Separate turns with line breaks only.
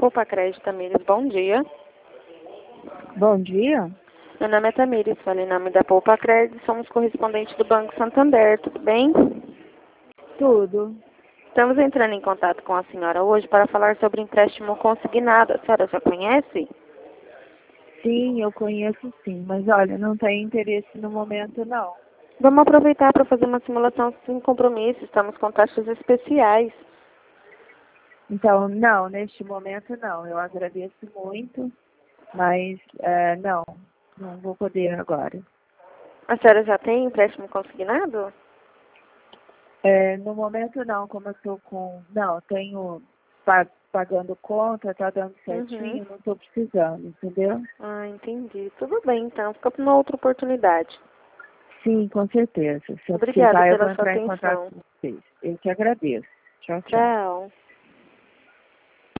Poupa Crédito, Tamires, bom dia.
Bom dia.
Meu nome é Tamires, falei em nome da Poupa Crédito, somos correspondentes do Banco Santander, tudo bem?
Tudo.
Estamos entrando em contato com a senhora hoje para falar sobre empréstimo consignado. A senhora já conhece?
Sim, eu conheço sim, mas olha, não tenho interesse no momento não.
Vamos aproveitar para fazer uma simulação sem compromisso, estamos com taxas especiais.
Então, não, neste momento não. Eu agradeço muito, mas não vou poder agora.
A senhora já tem empréstimo consignado?
No momento não, como eu estou com... Não, tenho pagando conta, tá dando certinho, não estou precisando, entendeu?
Ah, entendi. Tudo bem, então. Fica para uma outra oportunidade.
Sim, com certeza. Se eu
Obrigada
precisar, eu vou
pela sua
entrar em contato
atenção.
com vocês. Eu que agradeço. Tchau, tchau.
Tchau.